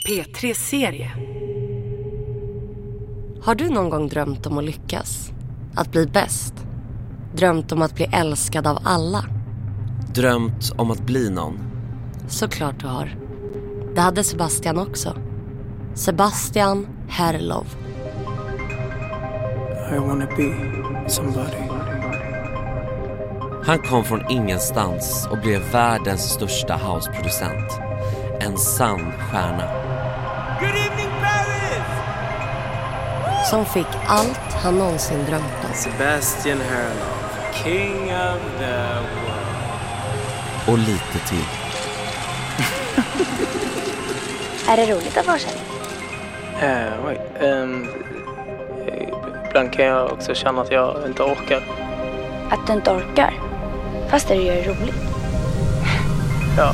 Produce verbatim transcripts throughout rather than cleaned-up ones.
P tre-serie. Har du någon gång drömt om att lyckas? Att bli bäst? Drömt om att bli älskad av alla? Drömt om att bli någon? Såklart du har. Det hade Sebastian också. Sebastian Herlov. I wanna be somebody. Han kom från ingenstans och blev världens största houseproducent. En sann stjärna. Good evening, Paris! Som fick allt han någonsin drömt om. Sebastian Herlov, king of the world. Och lite till. Är det roligt att vara känd? Uh, wait, um, ibland kan jag också känna att jag inte orkar. Att du inte orkar? Fast det gör det roligt. Ja.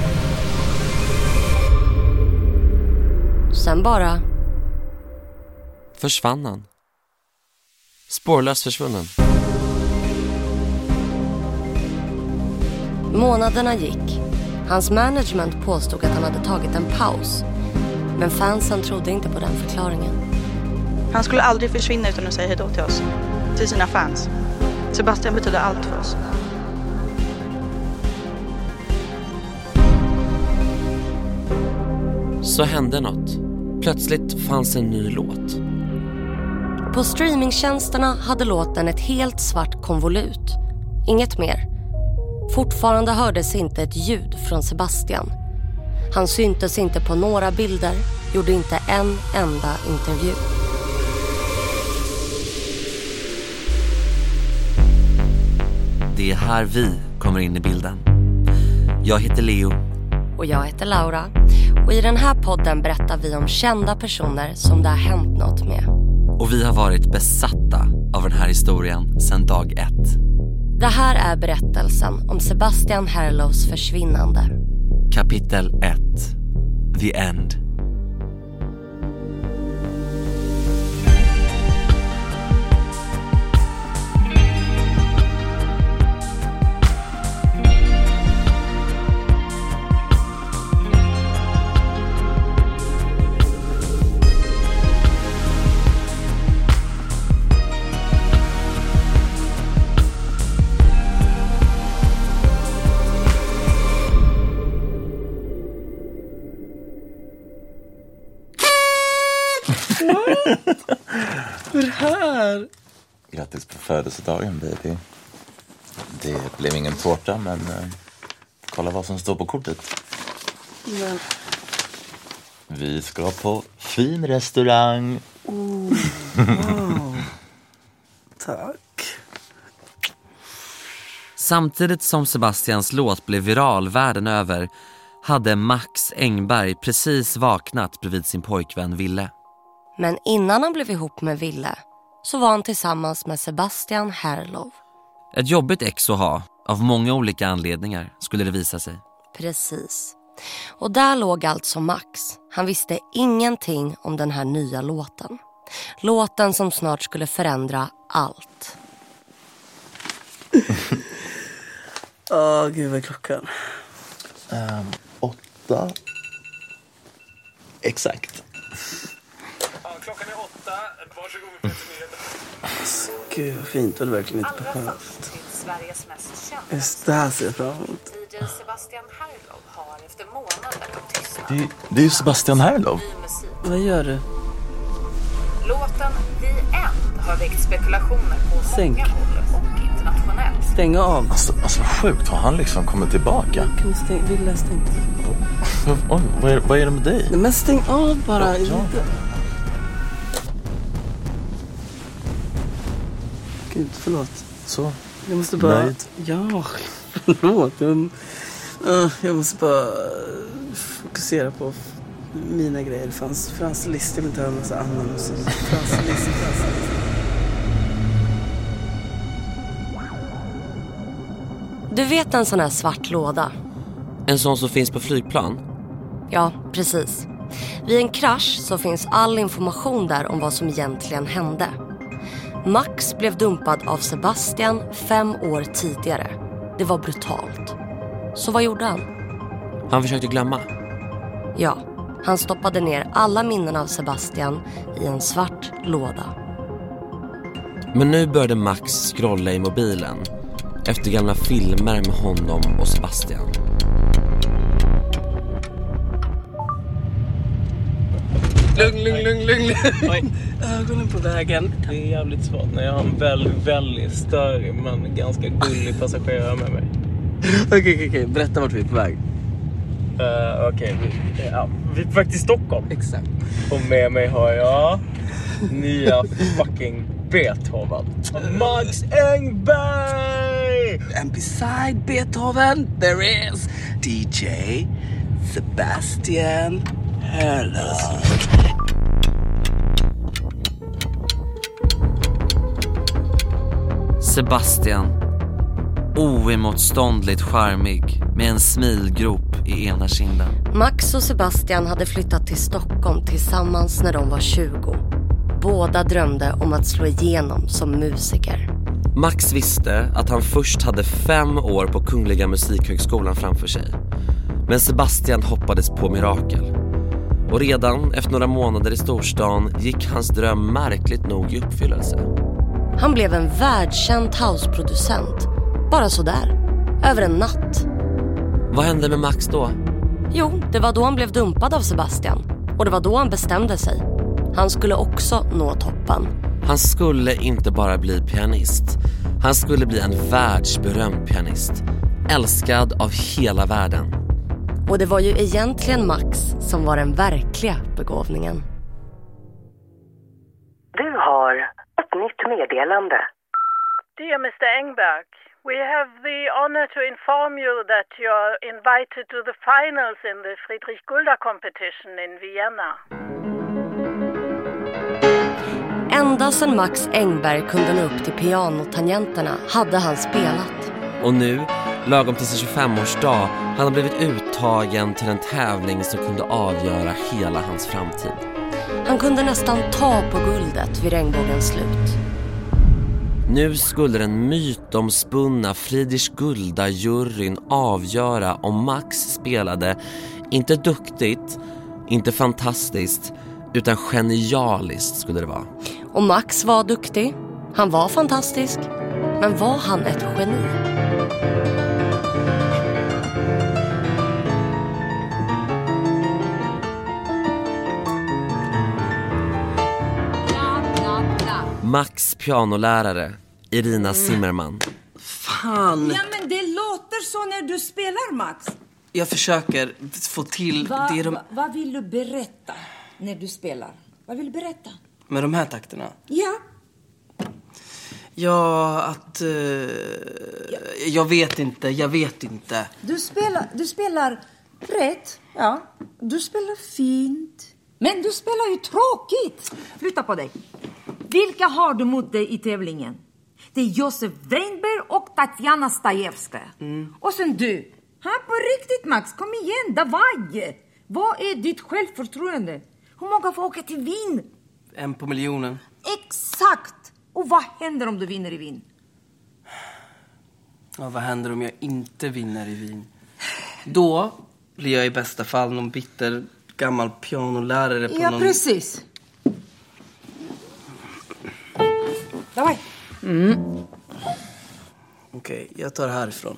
Sen bara... Försvann han. Spårlöst försvunnen. Månaderna gick. Hans management påstod att han hade tagit en paus. Men fansen trodde inte på den förklaringen. Han skulle aldrig försvinna utan att säga hej då till oss. Till sina fans. Sebastian betyder allt för oss. Så hände något. Plötsligt fanns en ny låt. På streamingtjänsterna hade låten ett helt svart konvolut. Inget mer. Fortfarande hördes inte ett ljud från Sebastian. Han syntes inte på några bilder, gjorde inte en enda intervju. Det är här vi kommer in i bilden. Jag heter Leo. Och jag heter Laura. Och i den här podden berättar vi om kända personer som det har hänt något med. Och vi har varit besatta av den här historien sedan dag ett. Det här är berättelsen om Sebastian Herlovs försvinnande. Kapitel ett. The End. Vad är det här? Grattis på födelsedagen, baby. Det blev ingen tårta, men uh, kolla vad som står på kortet. Men... Vi ska på fin restaurang. Oh, wow. Tack. Samtidigt som Sebastians låt blev viral världen över hade Max Engberg precis vaknat bredvid sin pojkvän Ville. Men innan han blev ihop med Ville så var han tillsammans med Sebastian Herlov. Ett jobbigt ex att ha, av många olika anledningar, skulle det visa sig. Precis. Och där låg alltså Max. Han visste ingenting om den här nya låten. Låten som snart skulle förändra allt. Åh, oh, gud vad är klockan? Um, åtta. Exakt. Ja, klockan är åtta. Varsågod med pressmeddelandet. Gud vad fint, och det är verkligen inte Allra behövt. först till Sveriges mest kända. Just det här ser jag fram emot. D J Sebastian Herlov har efter månader av tystnad. Det, det är ju Sebastian Herlov. Ny musik. Vad gör du? Låten The End har väckt spekulationer på Sänk. många håll och internationellt. Stänga av. Alltså, alltså vad sjukt, har han liksom kommit tillbaka? Kan du stänga? Vill stäng? Oj, vad är, vad är det med dig? Nej, men stäng av bara. Ja, ja. Gud, förlåt. Så, Jag måste bara... nöjd? Ja, förlåt. Jag, uh, jag måste bara fokusera på mina grejer. Det fanns Frans Liszt, jag vill inte höra en massa annan musik. Frans Liszt, Frans Liszt. Du vet en sån här svart låda? En sån som finns på flygplan? Ja, precis. Vid en krasch så finns all information där om vad som egentligen hände. Max blev dumpad av Sebastian fem år tidigare. Det var brutalt. Så vad gjorde han? Han försökte glömma. Ja, Han stoppade ner alla minnen av Sebastian i en svart låda. Men nu började Max scrolla i mobilen efter gamla filmer med honom och Sebastian. Lugn, lugn, lugn, lugn. Oj, ögonen på vägen. Det är jävligt svårt när jag har en väldigt, väldigt större men ganska gullig passagerare med mig. Okej, okej, okej. Berätta vart vi är på väg. Uh, Okej, okay. vi, ja, vi är på väg till Stockholm. Exakt. Och med mig har jag nya fucking Beethoven. Max Engberg! And beside Beethoven there is D J Sebastian Herlöv. Sebastian, oemotståndligt charmig med en smilgrop i ena kinden. Max och Sebastian hade flyttat till Stockholm tillsammans när de var tjugo. Båda drömde om att slå igenom som musiker. Max visste att han först hade fem år på Kungliga Musikhögskolan framför sig. Men Sebastian hoppades på mirakel. Och redan efter några månader i storstan gick hans dröm märkligt nog i uppfyllelse. Han blev en världskänd houseproducent. Bara så där. Över en natt. Vad hände med Max då? Jo, det var då han blev dumpad av Sebastian. Och det var då han bestämde sig. Han skulle också nå toppen. Han skulle inte bara bli pianist. Han skulle bli en världsberömd pianist. Älskad av hela världen. Och det var ju egentligen Max som var den verkliga begåvningen. Du har ett nytt meddelande. Dear mister Engberg, we have the honor to inform you that you're invited to the finals in the Friedrich Gulda competition in Vienna. Ända sedan Max Engberg kunde nå upp till pianotangenterna hade han spelat. Och nu, lagom till sin tjugofemårsdag, han har blivit uttagen till en tävling som kunde avgöra hela hans framtid. Han kunde nästan ta på guldet vid regnbågens slut. Nu skulle den mytomspunna Friedrich Gulda-juryn avgöra om Max spelade inte duktigt, inte fantastiskt, utan genialiskt skulle det vara. Och Max var duktig, han var fantastisk, men var han ett geni? Max pianolärare, Irina Zimmerman. Fan! Ja, men det låter så när du spelar, Max. Jag försöker få till Va, det de... va, vad vill du berätta när du spelar? Vad vill du berätta? Med de här takterna? Ja. Ja, att... Uh, ja. Jag vet inte, jag vet inte. Du spelar, du spelar rätt, ja. Du spelar fint. Men du spelar ju tråkigt. Flytta på dig. Vilka har du mot dig i tävlingen? Det är Josef Weinberg och Tatjana Stajewska. Mm. Och sen du. Ha, på riktigt, Max, kom igen, davaj. Vad är ditt självförtroende? Hur många får åka till Wien? En på miljonen. Exakt. Och vad händer om du vinner i Wien? Ja, vad händer om jag inte vinner i Wien? Då blir jag i bästa fall någon bitter gammal pianolärare på ja, någon... Ja, precis. Давай. Mm. Okej, okay, jag tar härifrån.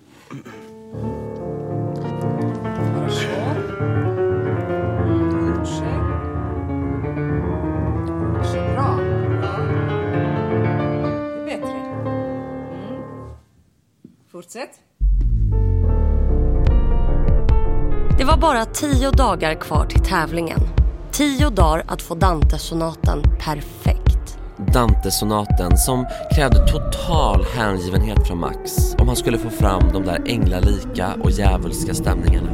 Bra. Det är bättre. Mm. Fortsätt. Det var bara tio dagar kvar till tävlingen. Tio dagar att få Dante-sonaten perfekt. Dante-sonaten som krävde total hängivenhet från Max om han skulle få fram de där änglalika och djävulska stämningarna.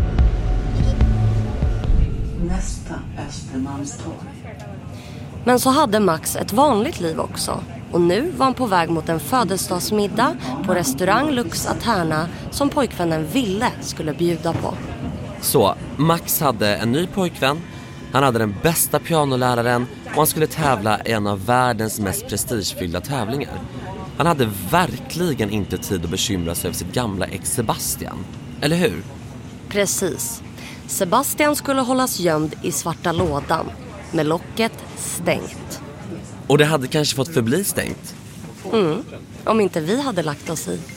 Nästa Östermalmstorg. Men så hade Max ett vanligt liv också. Och nu var han på väg mot en födelsedagsmiddag på restaurang Lux Aterna som pojkvännen ville skulle bjuda på. Så Max hade en ny pojkvän. Han hade den bästa pianoläraren och han skulle tävla i en av världens mest prestigefyllda tävlingar. Han hade verkligen inte tid att bekymra sig över sitt gamla ex Sebastian. Eller hur? Precis. Sebastian skulle hållas gömd i svarta lådan med locket stängt. Och det hade kanske fått förbli stängt. Mm, om inte vi hade lagt oss i.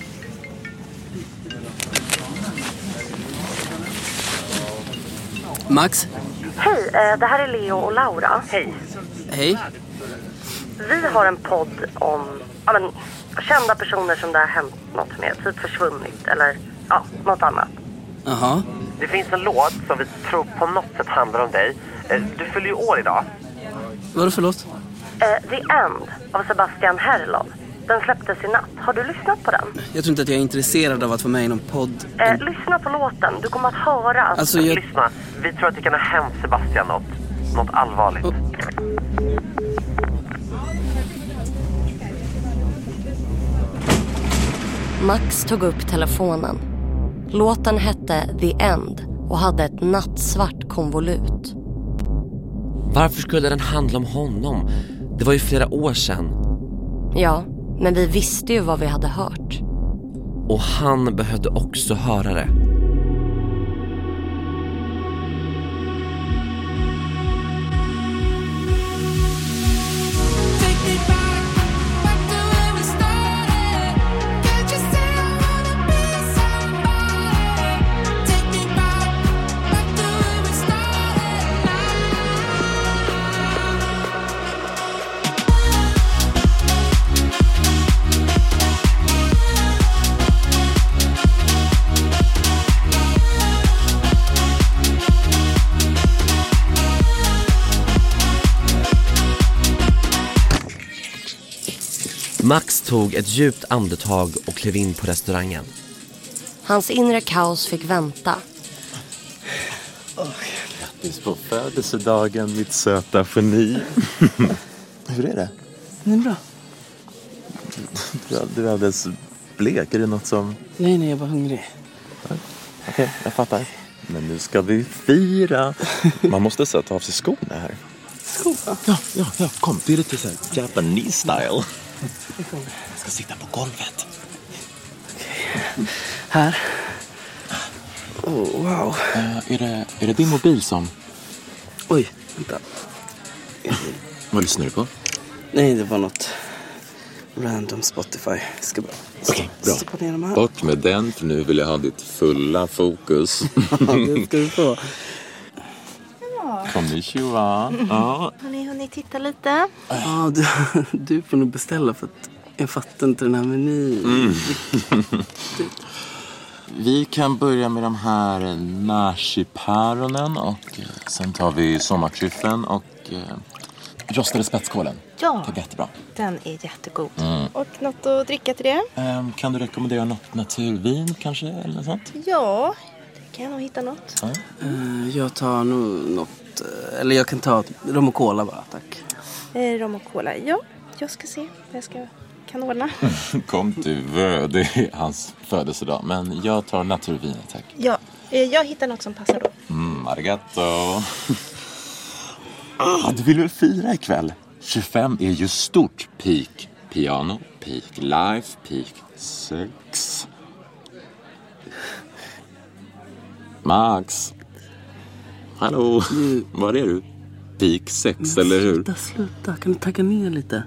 Max? Hej, det här är Leo och Laura. Hej. Hej. Vi har en podd om ja, men, kända personer som det har hänt något med. Typ försvunnit eller ja, något annat. Jaha. Det finns en låt som vi tror på något sätt handlar om dig. Du fyller ju år idag. Vadå för låt? Uh, The End av Sebastian Herlov. Den släpptes i natt. Har du lyssnat på den? Jag tror inte att jag är intresserad av att vara med i någon podd. Uh, lyssna på låten. Du kommer att höra. Att... Alltså, jag... Lyssna. Vi tror att det kan ha hänt Sebastian något. Något allvarligt. Oh. Max tog upp telefonen. Låten hette The End och hade ett nattsvart konvolut. Varför skulle den handla om honom? Det var ju flera år sedan. Ja, men vi visste ju vad vi hade hört. Och han behövde också höra det. Max tog ett djupt andetag och klev in på restaurangen. Hans inre kaos fick vänta. Oh, grattis på födelsedagen, mitt söta geni. Hur är det? Det är bra. Du, du är alldeles blek. Är det något som... Nej, nej, jag var hungrig. Okej, okay, jag fattar. Men nu ska vi fira. Man måste så ta av sig skorna här. Skorna? Ja, ja, ja. Kom, det är lite så här Japanese style. Jag ska sitta på golvet. Okej. Här. Oh, wow. Uh, är, det, är det din mobil som... Oj, vänta. Vad lyssnar du på? Nej, det var något random Spotify. Jag ska bara okay, stoppa ner de här. Bort med den, för nu vill jag ha ditt fulla fokus. Det ska du få. Konnichiwa. Ja. Har ni hunnit titta lite? Ja, du, du får nog beställa för att jag fattar inte den här menyn. Mm. Vi kan börja med de här nashi-päronen och sen tar vi sommartryffeln och eh, rostade spetskålen. Ja, det är jättebra. Den är jättegod. Mm. Och något att dricka till det? Um, kan du rekommendera något naturvin kanske eller något sånt? Ja, det kan jag nog hitta något. Ja. Uh, jag tar nog något, eller jag kan ta rom och cola bara, tack. Eh, rom och cola, ja. Jag ska se, jag ska kan ordna. Kom du, det är hans födelsedag. Men jag tar naturvin, tack. Ja, eh, jag hittar något som passar då. Mm, arigato. Ah, du vill väl fira ikväll? tjugofem är ju stort. Peak piano, peak life, peak sex. Max. Hallå, mm. Var är du? Peak sex, men eller hur? Sluta, sluta. Kan du tagga ner lite?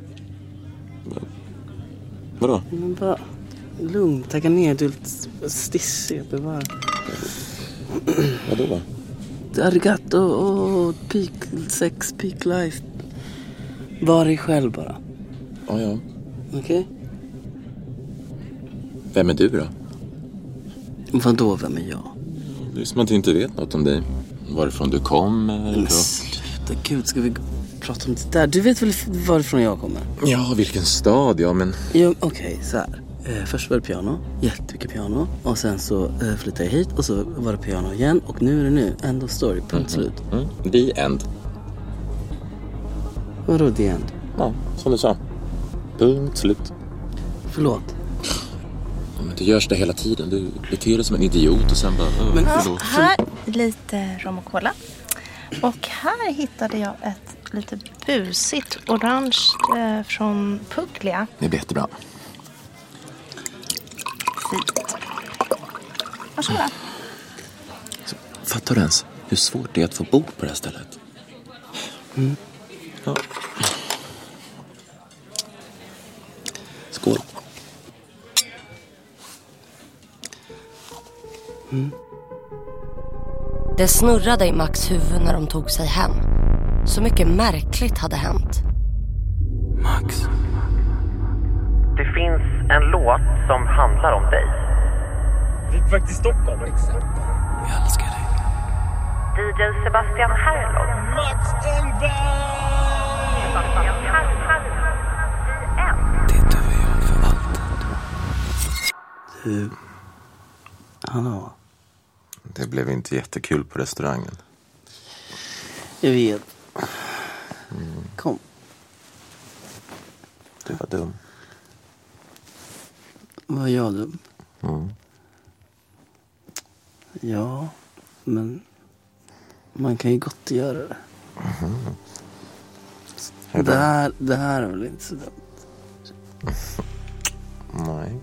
Vadå? Men bara lugn, tagga ner. Du är lite stissig, bevara. Vadå? Arigato och peak sex, peak life. Var dig själv bara. Ja, ja. Okej? Okay? Vem är du då? Vadå, vem är jag? Det är som att du inte vet något om dig. Varifrån du kommer. Men sluta, gud, ska vi prata om det där? Du vet väl varifrån jag kommer? Ja, vilken stad, ja, men... Ja, okej, okay, så här. Eh, först var det piano, jättemycket piano. Och sen så eh, flyttade jag hit och så var det piano igen. Och nu är det nu, end of story, punkt mm-hmm. slut. Mm. The end. Vadå the end? Ja, som du sa. Punkt slut. Förlåt. Men det görs det hela tiden. Du beter dig som en idiot och sen bara... Oh, men, förlåt. Här lite rom och cola. Och här hittade jag ett lite busigt orange eh, från Puglia. Det blir jättebra. Fint. Varsågoda. Fattar du ens hur svårt det är att få bo på det här stället? Mm. Ja. Skål. Mm. Det snurrade i Max huvud när de tog sig hem. Så mycket märkligt hade hänt. Max. Det finns en låt som handlar om dig. Vi är faktiskt Stockholm. Exakt. Jag älskar dig. D J Sebastian Herlov. Max Engberg! Sebastian Herlov. Det är du och jag för alltid. Du... Hallå? Det blev inte jättekul på restaurangen. Jag vet. Mm. Kom. Du var dum. Var jag dum? Mm. Ja, men man kan ju gott göra det. Mm. Det här, det här är väl inte så dumt? Nej.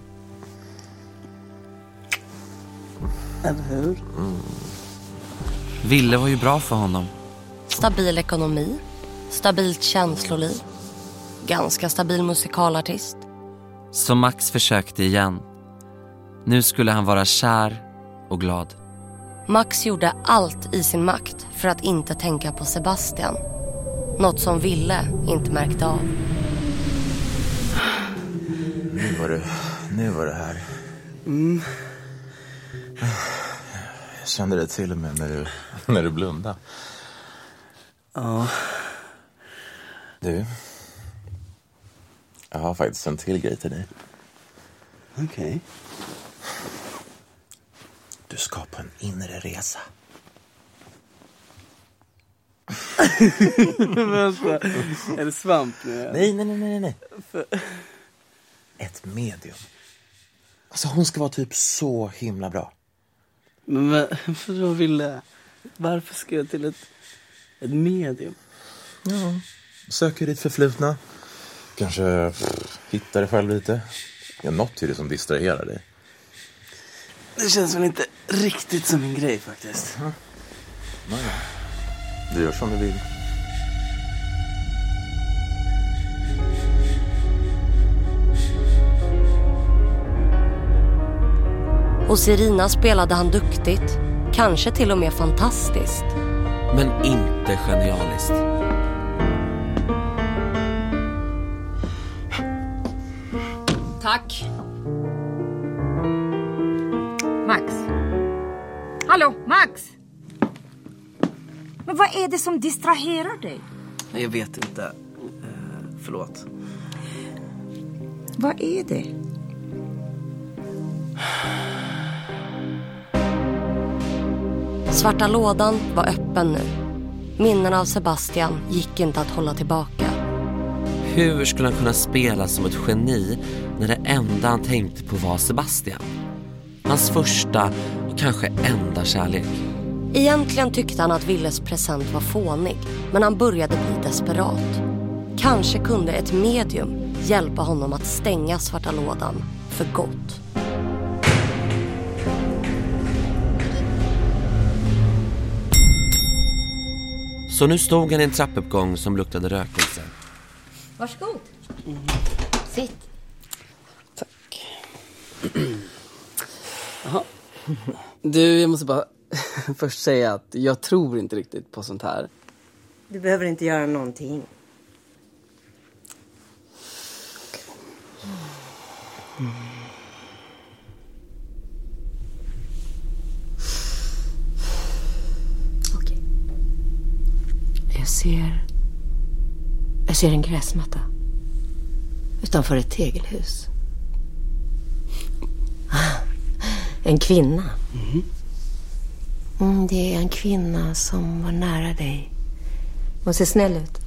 Eller hur? Mm. Ville var ju bra för honom. Stabil ekonomi, stabilt känsloliv, ganska stabil musikalartist. Så Max försökte igen. Nu skulle han vara kär och glad. Max gjorde allt i sin makt för att inte tänka på Sebastian. Något som Ville inte märkte av. Nu var det, nu var det här. Mm. Jag kände det till och med när du, när du blundade. Ja. Du. Jag har faktiskt en till grej till dig. Okej. Okay. Du ska på en inre resa. Vänta. Är det svamp nu? Nej, nej, nej, nej, nej. För... Ett medium. Alltså hon ska vara typ så himla bra. Men varför då ville... Varför ska jag till ett, ett medium? Ja. Söker ditt förflutna. Kanske pff, hittar dig själv lite. Ja, något är det som distraherar dig. Det känns väl inte riktigt som en grej faktiskt. Ja. Nej. Du gör som du vill. Hos Irina spelade han duktigt, kanske till och med fantastiskt. Men inte genialiskt. Tack. Max. Hallå, Max. Men vad är det som distraherar dig? Jag vet inte. Eh, förlåt. Vad är det? Svarta lådan var öppen nu. Minnen av Sebastian gick inte att hålla tillbaka. Hur skulle han kunna spela som ett geni när det enda han tänkte på var Sebastian? Hans första och kanske enda kärlek. Egentligen tyckte han att Willes present var fånig, men han började bli desperat. Kanske kunde ett medium hjälpa honom att stänga svarta lådan för gott. Så nu stod han i en trappuppgång som luktade rökelse. Varsågod. Mm. Sitt. Tack. Jaha. Du, jag måste bara först säga att jag tror inte riktigt på sånt här. Du behöver inte göra någonting. Mm. Okej. Jag ser... Jag ser en gräsmatta. Utanför ett tegelhus. En kvinna. Mm. Mm, det är en kvinna som var nära dig. Hon ser snäll ut.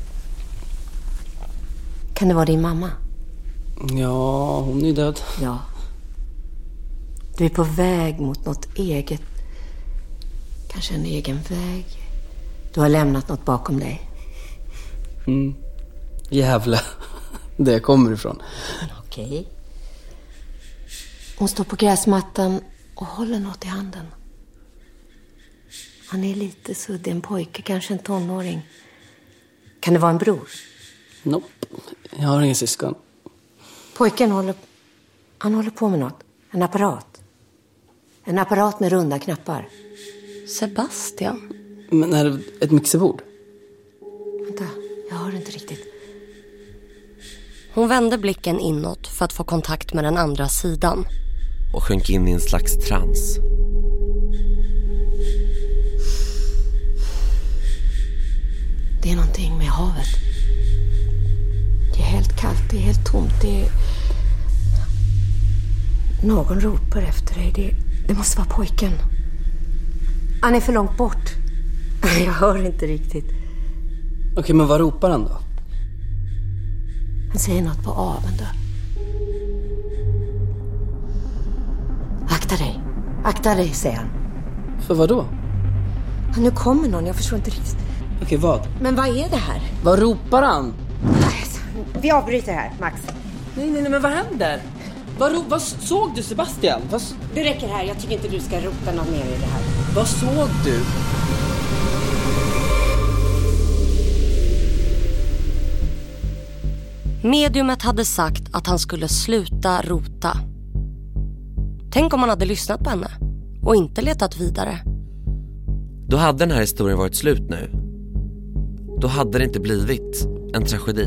Kan det vara din mamma? Ja, hon är död. Ja. Du är på väg mot något eget. Kanske en egen väg. Du har lämnat något bakom dig. Mm. Jävla. Där jag kommer ifrån. Okej. Okay. Hon står på gräsmattan och håller något i handen. Han är lite suddig, en pojke, kanske en tonåring. Kan det vara en bror? Nope, jag har ingen syskon. Pojken håller, han håller på med något. En apparat. En apparat med runda knappar. Sebastian? Men är det ett mixerbord? Vänta, jag hör inte riktigt. Hon vände blicken inåt för att få kontakt med den andra sidan. Och sjönk in i en slags trans. Det är någonting med havet. Det är helt kallt, det är helt tomt. Det är... Någon ropar efter dig. Det, det måste vara pojken. Han är för långt bort. Jag hör inte riktigt. Okej, men vad ropar han då? Han säger något på avenda. Akta dig. Akta dig, säger han. För vad då? Nu kommer någon, jag förstår inte riktigt. Okej, vad? Men vad är det här? Vad ropar han? Vi avbryter här, Max. Nej, nej, nej, men vad händer? Vad, ro- vad såg du, Sebastian? Vad... Det räcker här, jag tycker inte du ska rota något mer i det här. Vad såg du? Mediumet hade sagt att han skulle sluta rota. Tänk om han hade lyssnat på henne och inte letat vidare. Då hade den här historien varit slut nu. Då hade det inte blivit en tragedi.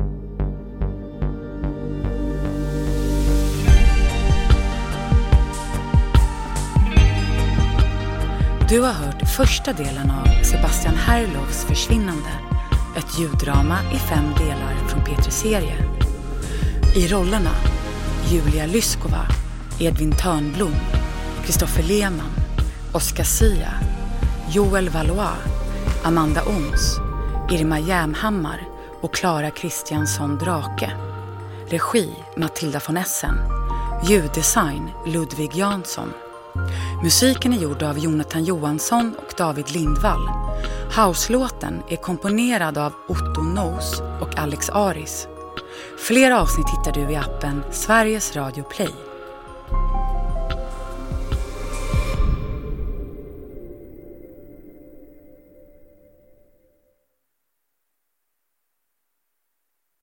Du har hört första delen av Sebastian Herlovs försvinnande. Ett ljuddrama i fem delar från Petri serie. I rollerna Julia Lyskova, Edvin Törnblom, Kristoffer Lehmann, Oscar Sia, Joel Valois, Amanda Ons, Irma Jämhammar och Clara Kristiansson Drake. Regi Matilda von Essen. Ljuddesign Ludvig Jansson. Musiken är gjord av Jonathan Johansson och David Lindvall. House-låten är komponerad av Otto Knows och Alex Aris. Fler avsnitt hittar du i appen Sveriges Radio Play.